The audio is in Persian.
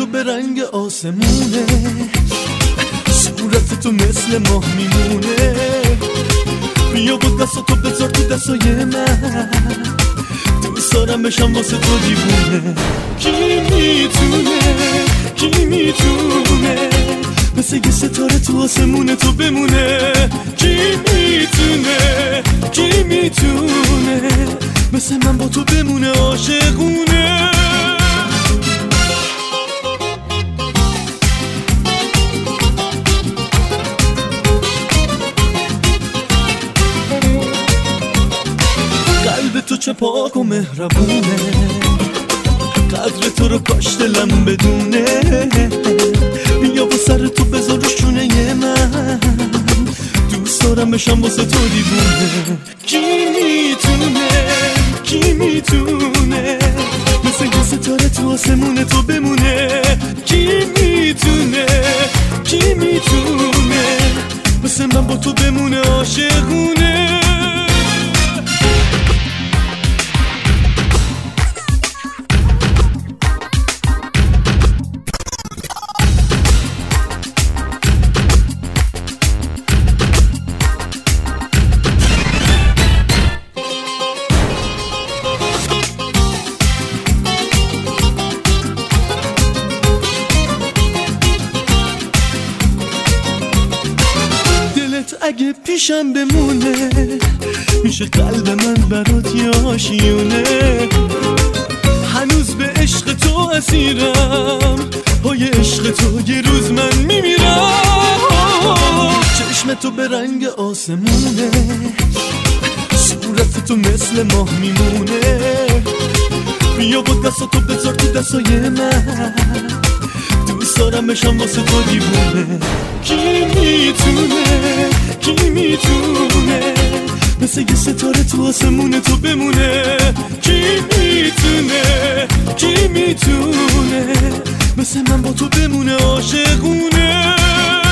به رنگ آسمونه، صورت تو مثل ماه میمونه. بیا با دستاتو بذار تو دستای من، دوست دارم بشم واسه تو دیوونه. کی میتونه، کی میتونه مثل یه ستاره تو آسمونه تو بمونه. کی میتونه، کی میتونه مثل من با تو بمونه عاشقونه. قلب تو چه پاک و مهربونه، قدر تو رو کاش دلم بدونه. بیا با سر تو بذار رو شونه من، دوست دارم بشم واسه تو دیوونه. کی میتونه، کی میتونه مثل یه ستاره تو آسمونه تو بمونه. کی میتونه، کی میتونه مثل من با تو بمونه عاشقونه. اگه پیشم بمونه میشه قلب من برات یه آشیونه. هنوز به عشق تو اسیرم، پای عشق تو یه روز من میمیرم. چشم تو به رنگ آسمونه، صورت تو مثل ماه میمونه. بیا با دستاتو بذار تو دستای من، دوست دارم بشم واسه تو دیوونه. کی میتونه، کی میتونه مثل یه ستاره تو آسمونه تو بمونه. کی میتونه، کی میتونه مثل من با تو بمونه عاشقونه.